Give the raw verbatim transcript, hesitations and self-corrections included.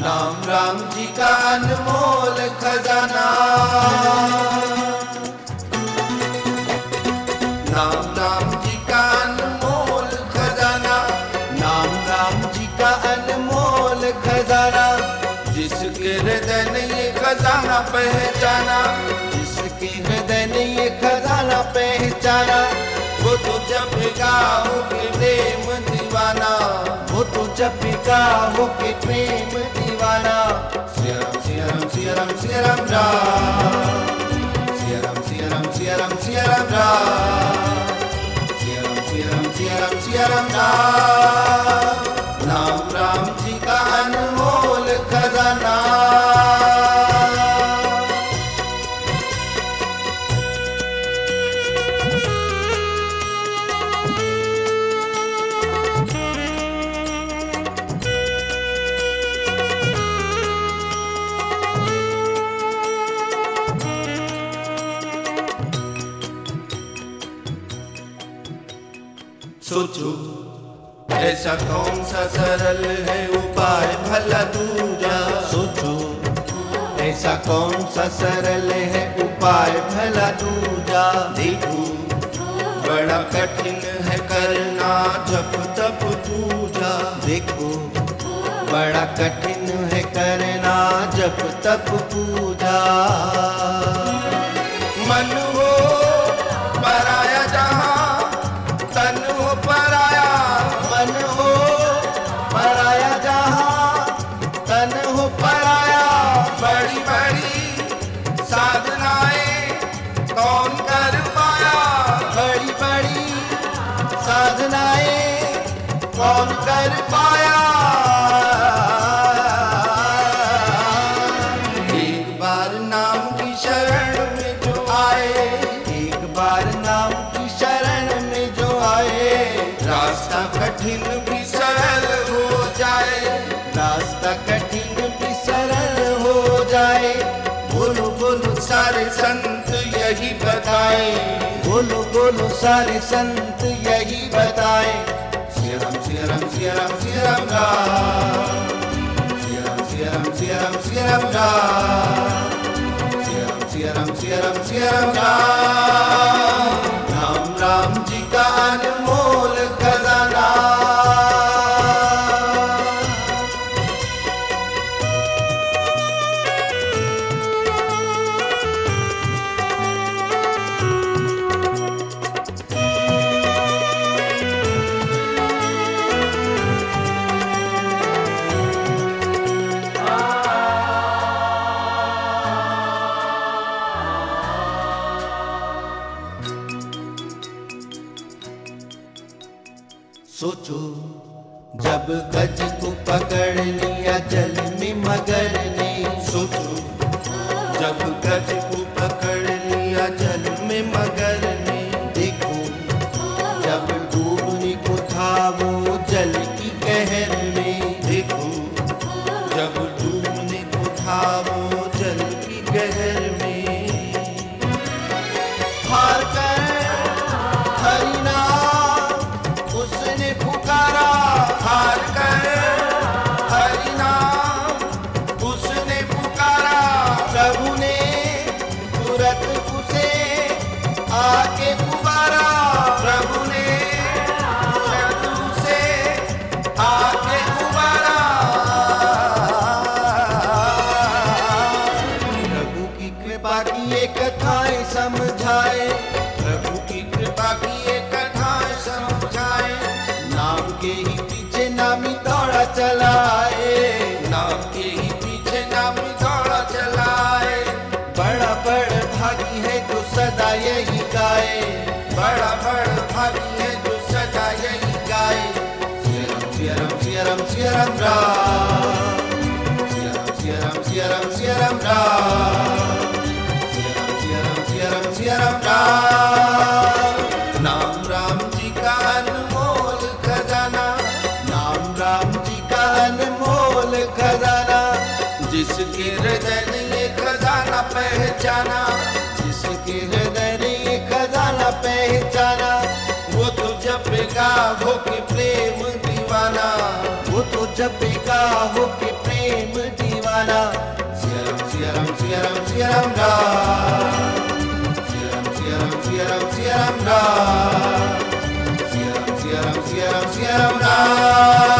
नाम राम जी का अनमोल खजाना। नाम राम जी का अनमोल खजाना। नाम राम जी का अनमोल खजाना। जिसके हृदय ने ये खजाना पहचाना, जिसके हृदय ने ये खजाना पहचाना, वो तो जपेगा होके प्रेम दीवाना, वो तो जपेगा होके प्रेम दीवाना। सिया राम सिया राम सिया राम सिया राम राम, सिया राम सिया राम सिया राम सिया राम राम, सिया राम सिया राम सिया राम सिया राम राम। नाम राम जी का अनमोल खजाना। सोचो ऐसा कौन सा सरल है उपाय भला दूजा, सोचो ऐसा कौन सा सरल है उपाय भला दूजा। देखो बड़ा कठिन है करना जप तप पूजा, देखो बड़ा कठिन है करना जप तप पूजा। मन हो पराया जहाँ, तन हो पराया, मन हो पराया जहाँ, तन हो पराया। बड़ी बड़ी साधनाएं कौन कर पाया, बड़ी बड़ी साधनाएं कौन कर पाया। एक बार नाम की शरण में जो आए, एक बार नाम की शरण में जो आए, रास्ता कठिन भी सरल हो जाए, रास्ता कठिन भी सरल हो जाए। बोलो बोलो सारे संत यही बताए, बोलो बोलो सारे संत यही बताए। सिया राम सिया राम सिया राम सिया राम राम, सिया राम सिया राम सिया राम सिया राम राम, सिया राम सिया राम सिया राम सिया राम राम। नाम राम जी का अनमोल खजाना। सोचो जब गज को पकड़ लिया जल में मगर ने, सोचो जब गज को पकड़ लिया जल में मगर ने। देखो जब डूबने को था वो जल की कहर में, देखो जब डूबने को था वो जल की कहर में। हार कर हरि नाम उसने पुकारा, हार कर हरि नाम उसने पुकारा। प्रभु ने तुरंत उसे आके पुकारा, प्रभु ने तुरंत उसे आके पुकारा। प्रभु की कृपा की ये कथाएं समझाए, प्रभु की कृपा की ये कथाएं समझाए। नाम के ही पीछे नामी दौड़ा चलाए, नाम के ही पीछे नामी दौड़ा चलाए। बड़ा बड़ भागी है जो सदा यही गाए, बड़ा बड़ भागी है जो सदा यही गाए। सिया राम सिया राम सिया राम सिया राम राम, सिया राम सिया राम सिया राम सिया राम राम, सिया राम सिया राम सिया राम सिया राम राम। नाम राम जी का अनमोल खजाना, नाम राम जी का अनमोल खजाना। जिसके हृदय ने ये खजाना पहचाना, जिसके हृदय ने ये खजाना पहचाना, वो तो जपेगा होके प्रेम दीवाना, वो तो जपेगा होके प्रेम दीवाना। सिया राम सिया राम राम सिया राम सिया राम सिया राम सिया राम राम सिया राम सिया राम सिया राम सिया राम राम